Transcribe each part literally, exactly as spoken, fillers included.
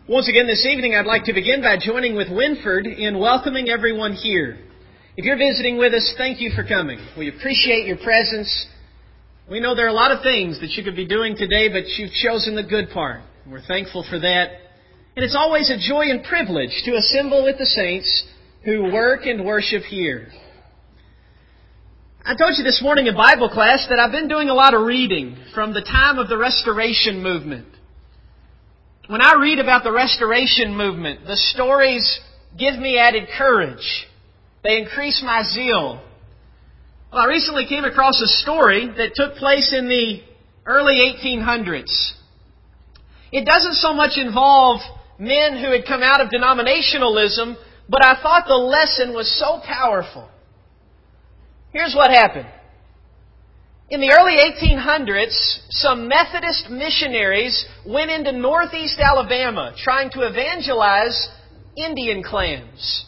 Once again this evening, I'd like to begin by joining with Winford in welcoming everyone here. If you're visiting with us, thank you for coming. We appreciate your presence. We know there are a lot of things that you could be doing today, but you've chosen the good part. We're thankful for that. And it's always a joy and privilege to assemble with the saints who work and worship here. I told you this morning in Bible class that I've been doing a lot of reading from the time of the Restoration movement. When I read about the Restoration movement, the stories give me added courage. They increase my zeal. Well, I recently came across a story that took place in the early eighteen hundreds. It doesn't so much involve men who had come out of denominationalism, but I thought the lesson was so powerful. Here's what happened. In the early eighteen hundreds, some Methodist missionaries went into northeast Alabama trying to evangelize Indian clans.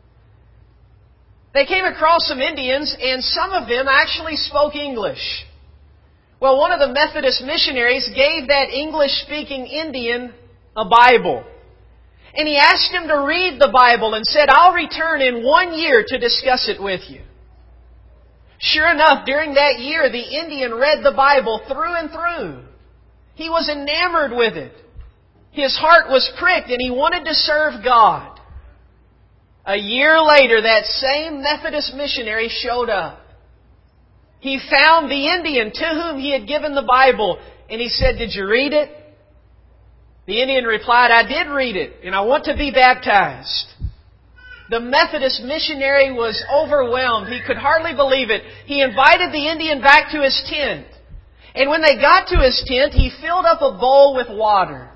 They came across some Indians, and some of them actually spoke English. Well, one of the Methodist missionaries gave that English-speaking Indian a Bible. And he asked him to read the Bible and said, "I'll return in one year to discuss it with you." Sure enough, during that year, the Indian read the Bible through and through. He was enamored with it. His heart was pricked and he wanted to serve God. A year later, that same Methodist missionary showed up. He found the Indian to whom he had given the Bible and he said, "Did you read it?" The Indian replied, "I did read it and I want to be baptized." The Methodist missionary was overwhelmed. He could hardly believe it. He invited the Indian back to his tent. And when they got to his tent, he filled up a bowl with water.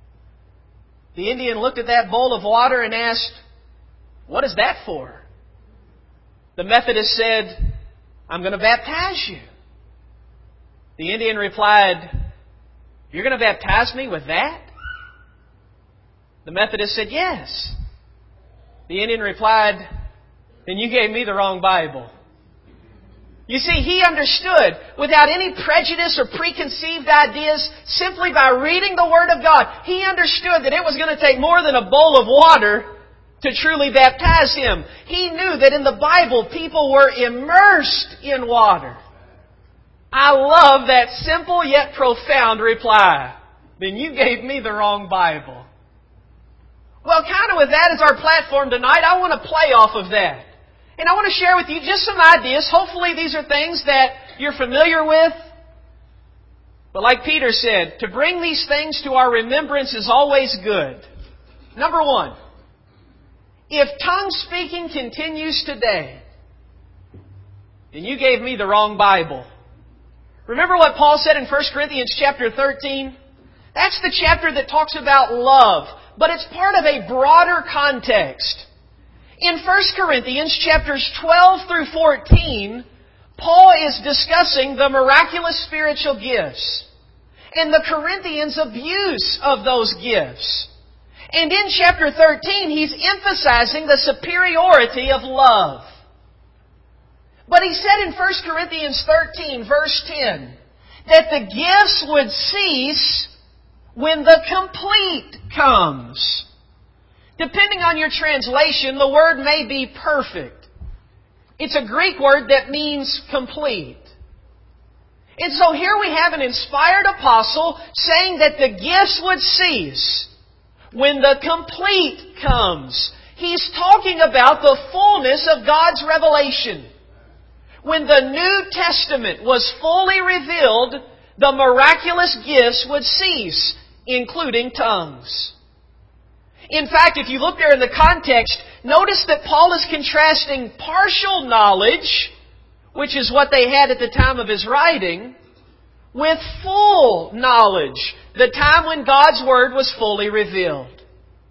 The Indian looked at that bowl of water and asked, "What is that for?" The Methodist said, "I'm going to baptize you." The Indian replied, "You're going to baptize me with that?" The Methodist said, "Yes." The Indian replied, "Then you gave me the wrong Bible." You see, he understood, without any prejudice or preconceived ideas, simply by reading the Word of God, he understood that it was going to take more than a bowl of water to truly baptize him. He knew that in the Bible, people were immersed in water. I love that simple yet profound reply. "Then you gave me the wrong Bible." Well, kind of with that as our platform tonight, I want to play off of that. And I want to share with you just some ideas. Hopefully these are things that you're familiar with. But like Peter said, to bring these things to our remembrance is always good. Number one, if tongue speaking continues today, then you gave me the wrong Bible. Remember what Paul said in First Corinthians chapter thirteen? That's the chapter that talks about love. But it's part of a broader context. In First Corinthians chapters twelve through fourteen, Paul is discussing the miraculous spiritual gifts and the Corinthians' abuse of those gifts. And in chapter thirteen, he's emphasizing the superiority of love. But he said in First Corinthians thirteen, verse ten, that the gifts would cease when the complete comes. Depending on your translation, the word may be perfect. It's a Greek word that means complete. And so here we have an inspired apostle saying that the gifts would cease when the complete comes. He's talking about the fullness of God's revelation. When the New Testament was fully revealed, the miraculous gifts would cease, including tongues. In fact, if you look there in the context, notice that Paul is contrasting partial knowledge, which is what they had at the time of his writing, with full knowledge, the time when God's Word was fully revealed.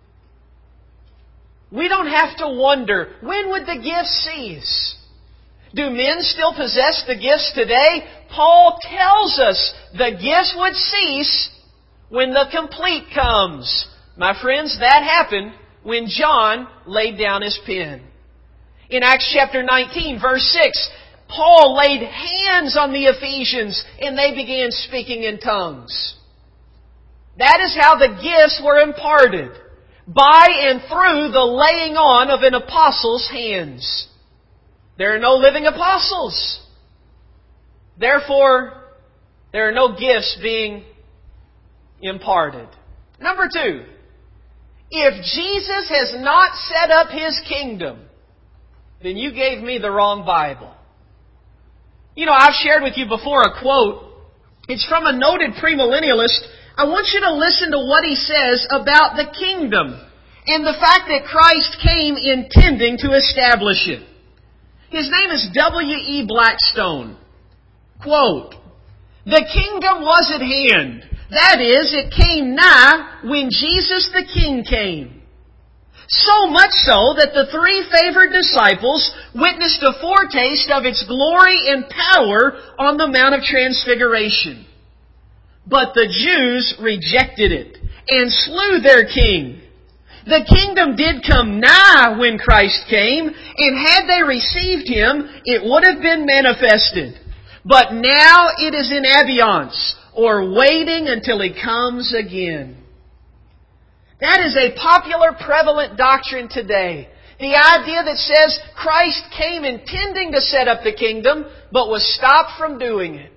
We don't have to wonder, when would the gifts cease? Do men still possess the gifts today? Paul tells us the gifts would cease when the complete comes. My friends, that happened when John laid down his pen. In Acts chapter nineteen, verse six, Paul laid hands on the Ephesians and they began speaking in tongues. That is how the gifts were imparted, by and through the laying on of an apostle's hands. There are no living apostles. Therefore, there are no gifts being imparted. Number two, if Jesus has not set up His kingdom, then you gave me the wrong Bible. You know, I've shared with you before a quote. It's from a noted premillennialist. I want you to listen to what he says about the kingdom and the fact that Christ came intending to establish it. His name is W E Blackstone. Quote, "The kingdom was at hand. That is, it came nigh when Jesus the King came. So much so that the three favored disciples witnessed a foretaste of its glory and power on the Mount of Transfiguration. But the Jews rejected it and slew their king. The kingdom did come nigh when Christ came, and had they received Him, it would have been manifested. But now it is in abeyance, or waiting until He comes again." That is a popular, prevalent doctrine today. The idea that says Christ came intending to set up the kingdom, but was stopped from doing it.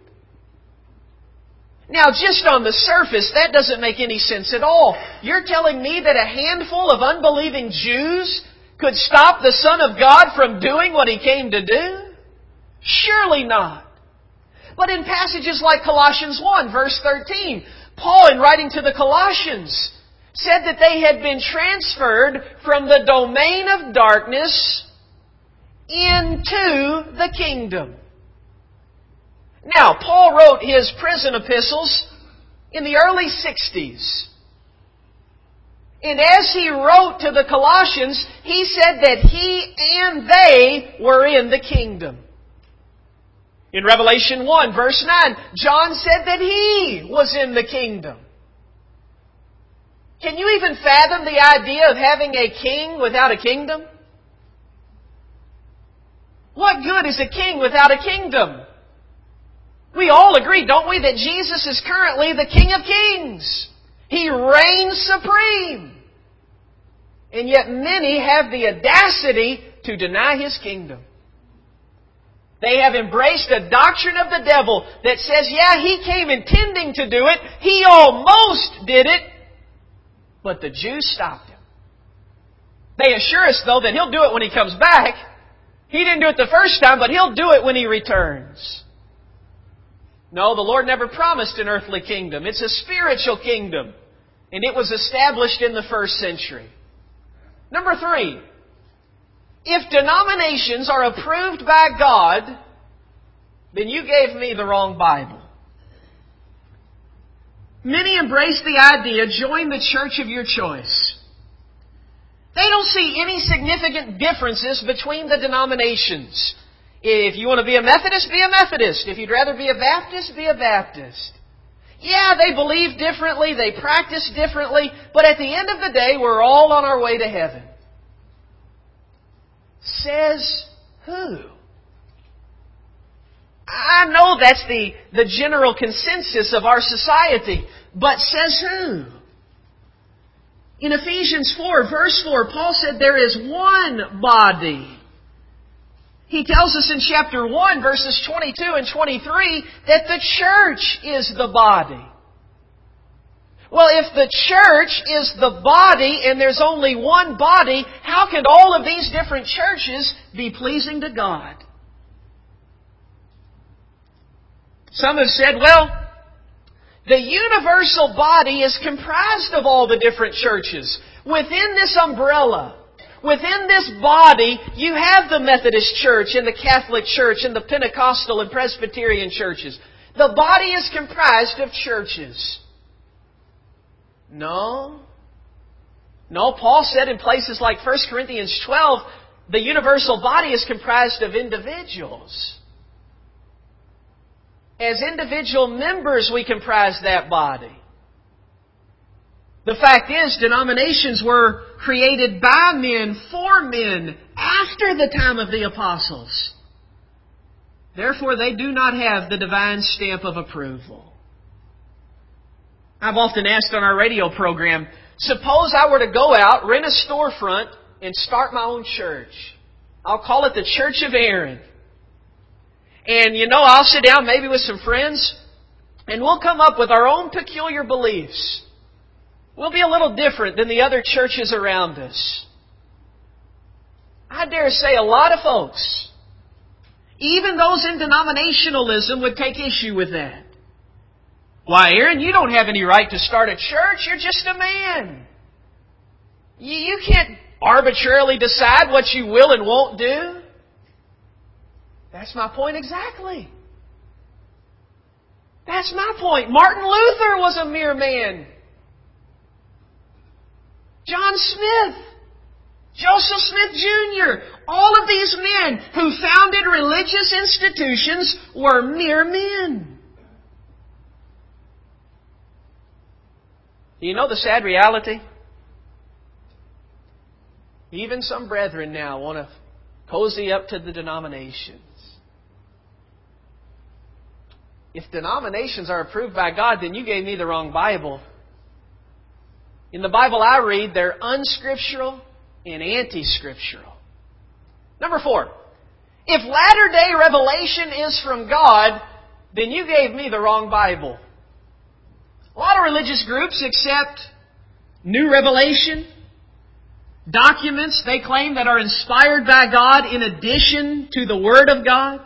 Now, just on the surface, that doesn't make any sense at all. You're telling me that a handful of unbelieving Jews could stop the Son of God from doing what He came to do? Surely not. But in passages like Colossians one, verse thirteen, Paul, in writing to the Colossians, said that they had been transferred from the domain of darkness into the kingdom. Now, Paul wrote his prison epistles in the early sixties. And as he wrote to the Colossians, he said that he and they were in the kingdom. In Revelation one, verse nine, John said that he was in the kingdom. Can you even fathom the idea of having a king without a kingdom? What good is a king without a kingdom? We all agree, don't we, that Jesus is currently the King of Kings. He reigns supreme. And yet many have the audacity to deny His kingdom. They have embraced a doctrine of the devil that says, yeah, He came intending to do it. He almost did it. But the Jews stopped Him. They assure us, though, that He'll do it when He comes back. He didn't do it the first time, but He'll do it when He returns. No, the Lord never promised an earthly kingdom. It's a spiritual kingdom. And it was established in the first century. Number three, if denominations are approved by God, then you gave me the wrong Bible. Many embrace the idea, join the church of your choice. They don't see any significant differences between the denominations. If you want to be a Methodist, be a Methodist. If you'd rather be a Baptist, be a Baptist. Yeah, they believe differently, they practice differently, but at the end of the day, we're all on our way to heaven. Says who? I know that's the, the general consensus of our society, but says who? In Ephesians four, verse four, Paul said there is one body. He tells us in chapter one, verses twenty-two and twenty-three, that the church is the body. Well, if the church is the body and there's only one body, how can all of these different churches be pleasing to God? Some have said, well, the universal body is comprised of all the different churches. Within this umbrella, within this body, you have the Methodist Church and the Catholic Church and the Pentecostal and Presbyterian churches. The body is comprised of churches. No. No, Paul said in places like First Corinthians twelve, the universal body is comprised of individuals. As individual members, we comprise that body. The fact is, denominations were created by men, for men, after the time of the apostles. Therefore, they do not have the divine stamp of approval. I've often asked on our radio program, suppose I were to go out, rent a storefront, and start my own church. I'll call it the Church of Aaron. And, you know, I'll sit down maybe with some friends, and we'll come up with our own peculiar beliefs. We'll be a little different than the other churches around us. I dare say a lot of folks, even those in denominationalism, would take issue with that. Why, Aaron, you don't have any right to start a church. You're just a man. You, you can't arbitrarily decide what you will and won't do. That's my point exactly. That's my point. Martin Luther was a mere man. John Smith, Joseph Smith Junior, all of these men who founded religious institutions were mere men. Do you know the sad reality? Even some brethren now want to cozy up to the denominations. If denominations are approved by God, then you gave me the wrong Bible. In the Bible I read, they're unscriptural and anti-scriptural. Number four, if latter-day revelation is from God, then you gave me the wrong Bible. A lot of religious groups accept new revelation, documents they claim that are inspired by God in addition to the Word of God.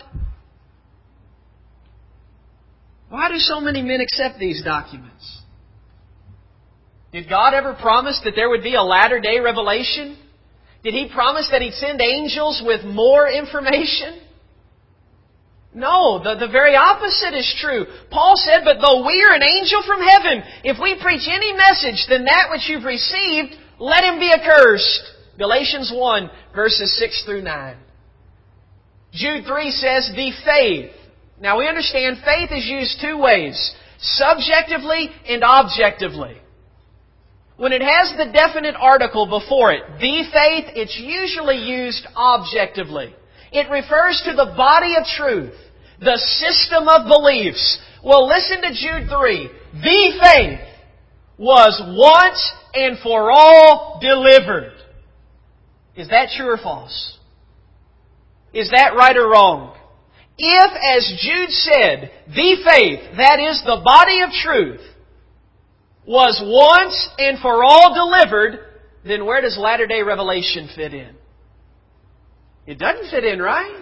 Why do so many men accept these documents? Did God ever promise that there would be a latter-day revelation? Did He promise that He'd send angels with more information? No, the, the very opposite is true. Paul said, but though we are an angel from heaven, if we preach any message than that which you've received, let him be accursed. Galatians one, verses six through nine. Jude three says, the faith. Now we understand faith is used two ways, subjectively and objectively. When it has the definite article before it, the faith, it's usually used objectively. It refers to the body of truth, the system of beliefs. Well, listen to Jude three. The faith was once and for all delivered. Is that true or false? Is that right or wrong? If, as Jude said, the faith, that is the body of truth, was once and for all delivered, then where does latter-day revelation fit in? It doesn't fit in, right?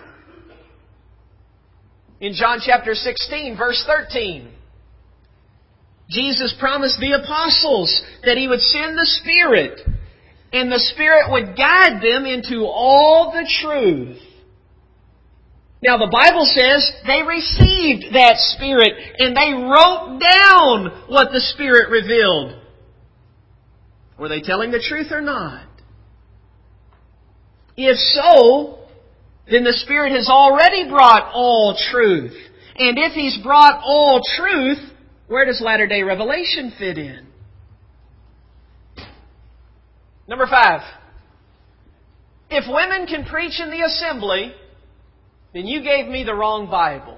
In John chapter sixteen, verse thirteen, Jesus promised the apostles that He would send the Spirit, and the Spirit would guide them into all the truth. Now the Bible says they received that Spirit and they wrote down what the Spirit revealed. Were they telling the truth or not? If so, then the Spirit has already brought all truth. And if He's brought all truth, where does latter-day revelation fit in? Number five. If women can preach in the assembly, then you gave me the wrong Bible.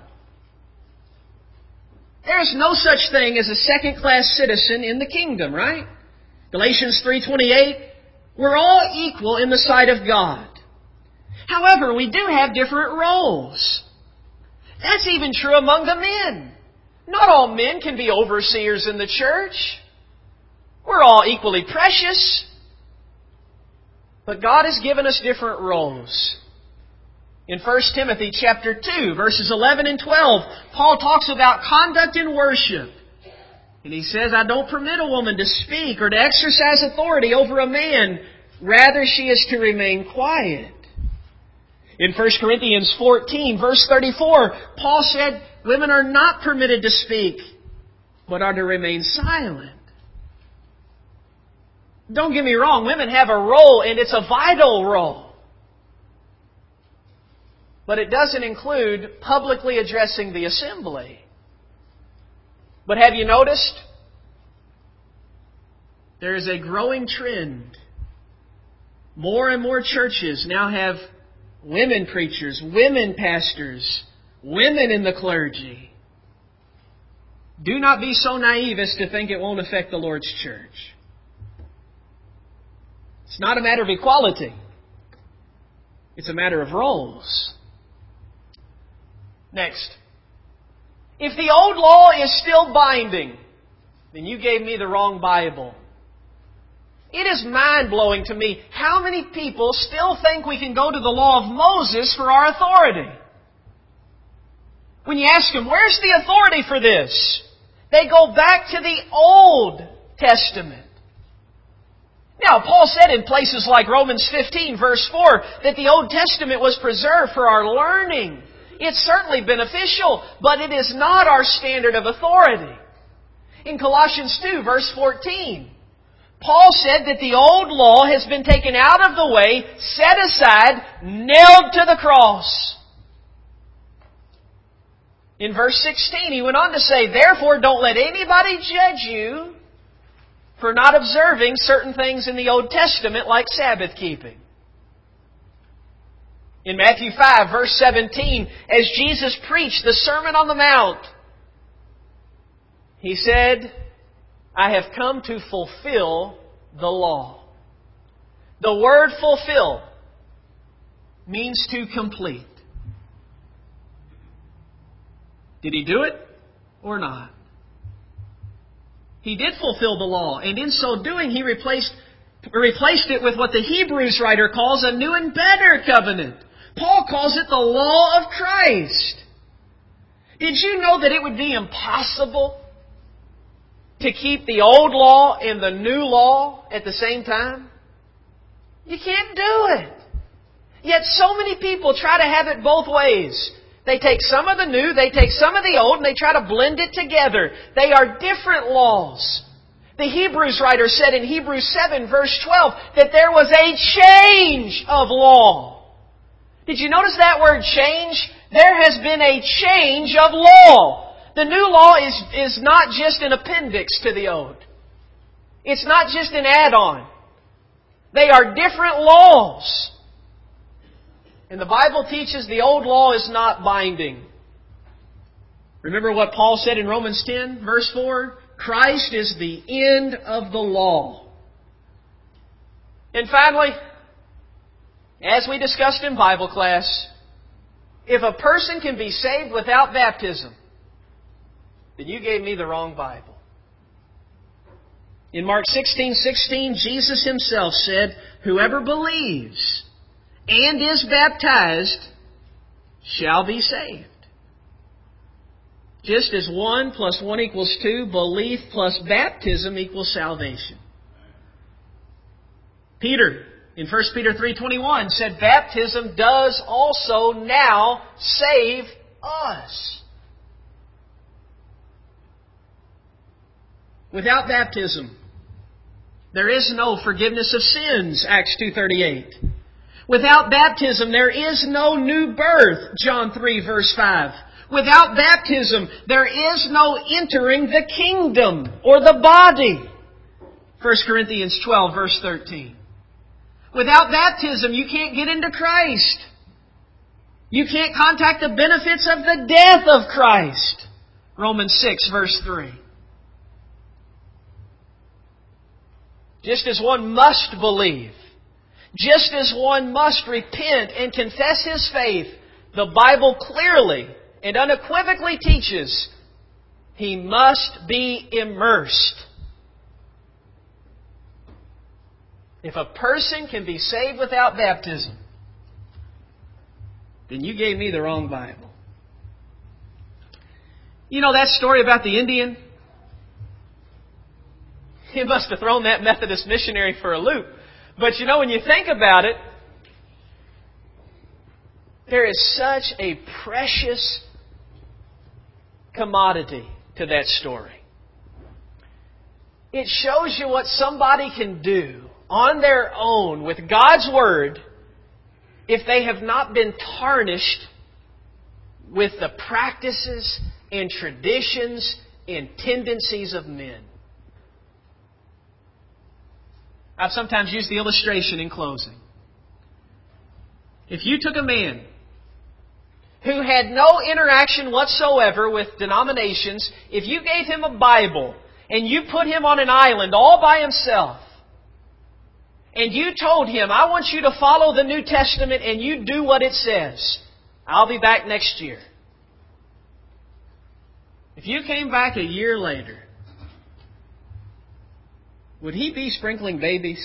There's no such thing as a second-class citizen in the kingdom, right? Galatians three twenty-eight, we're all equal in the sight of God. However, we do have different roles. That's even true among the men. Not all men can be overseers in the church. We're all equally precious. But God has given us different roles. In First Timothy chapter two, verses eleven and twelve, Paul talks about conduct in worship. And he says, I don't permit a woman to speak or to exercise authority over a man. Rather, she is to remain quiet. In First Corinthians fourteen, verse thirty-four, Paul said, women are not permitted to speak, but are to remain silent. Don't get me wrong, women have a role, and it's a vital role. But it doesn't include publicly addressing the assembly. But have you noticed? There is a growing trend. More and more churches now have women preachers, women pastors, women in the clergy. Do not be so naive as to think it won't affect the Lord's church. It's not a matter of equality. It's a matter of roles. Next. If the old law is still binding, then you gave me the wrong Bible. It is mind-blowing to me how many people still think we can go to the law of Moses for our authority. When you ask them, where's the authority for this? They go back to the Old Testament. Now, Paul said in places like Romans fifteen, verse four, that the Old Testament was preserved for our learning. It's certainly beneficial, but it is not our standard of authority. In Colossians two, verse fourteen, Paul said that the old law has been taken out of the way, set aside, nailed to the cross. In verse sixteen, he went on to say, therefore don't let anybody judge you for not observing certain things in the Old Testament like Sabbath keeping. In Matthew five, verse seventeen, as Jesus preached the Sermon on the Mount, He said, I have come to fulfill the law. The word fulfill means to complete. Did He do it or not? He did fulfill the law, and in so doing He replaced, replaced it with what the Hebrews writer calls a new and better covenant. Paul calls it the law of Christ. Did you know that it would be impossible to keep the old law and the new law at the same time? You can't do it. Yet so many people try to have it both ways. They take some of the new, they take some of the old, and they try to blend it together. They are different laws. The Hebrews writer said in Hebrews seven, verse twelve, that there was a change of law. Did you notice that word change? There has been a change of law. The new law is, is not just an appendix to the old. It's not just an add-on. They are different laws. And the Bible teaches the old law is not binding. Remember what Paul said in Romans ten, verse four? Christ is the end of the law. And finally, as we discussed in Bible class, if a person can be saved without baptism, then you gave me the wrong Bible. In Mark sixteen sixteen, Jesus Himself said, whoever believes and is baptized shall be saved. Just as one plus one equals two, belief plus baptism equals salvation. Peter, in First Peter three twenty-one, said baptism does also now save us. Without baptism, there is no forgiveness of sins, Acts two thirty-eight. Without baptism, there is no new birth, John three verse five. Without baptism, there is no entering the kingdom or the body, First Corinthians twelve verse thirteen. Without baptism, you can't get into Christ. You can't contact the benefits of the death of Christ, Romans six verse three. Just as one must believe, just as one must repent and confess his faith, the Bible clearly and unequivocally teaches he must be immersed. If a person can be saved without baptism, then you gave me the wrong Bible. You know that story about the Indian? He must have thrown that Methodist missionary for a loop. But you know, when you think about it, there is such a precious commodity to that story. It shows you what somebody can do on their own with God's Word if they have not been tarnished with the practices and traditions and tendencies of men. I've sometimes used the illustration in closing. If you took a man who had no interaction whatsoever with denominations, if you gave him a Bible and you put him on an island all by himself, and you told him, I want you to follow the New Testament and you do what it says, I'll be back next year. If you came back a year later, would he be sprinkling babies?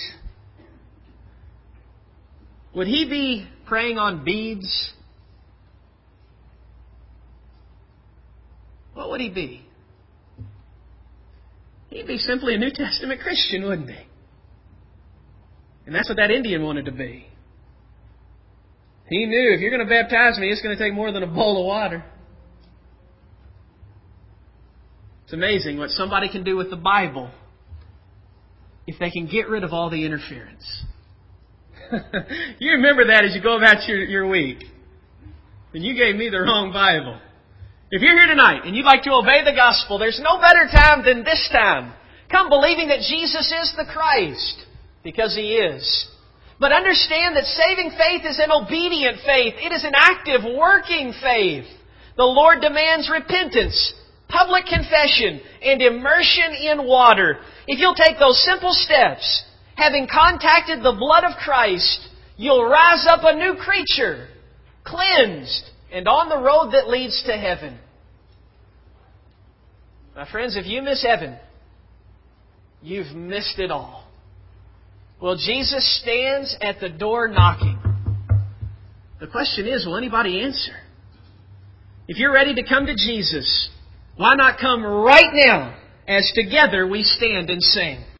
Would he be praying on beads? What would he be? He'd be simply a New Testament Christian, wouldn't he? And that's what that Indian wanted to be. He knew, if you're going to baptize me, it's going to take more than a bowl of water. It's amazing what somebody can do with the Bible if they can get rid of all the interference. You remember that as you go about your, your week. And you gave me the wrong Bible. If you're here tonight and you'd like to obey the gospel, there's no better time than this time. Come believing that Jesus is the Christ, because He is. But understand that saving faith is an obedient faith. It is an active, working faith. The Lord demands repentance, public confession, and immersion in water. If you'll take those simple steps, having contacted the blood of Christ, you'll rise up a new creature, cleansed, and on the road that leads to heaven. My friends, if you miss heaven, you've missed it all. Well, Jesus stands at the door knocking. The question is, will anybody answer? If you're ready to come to Jesus, why not come right now as together we stand and sing?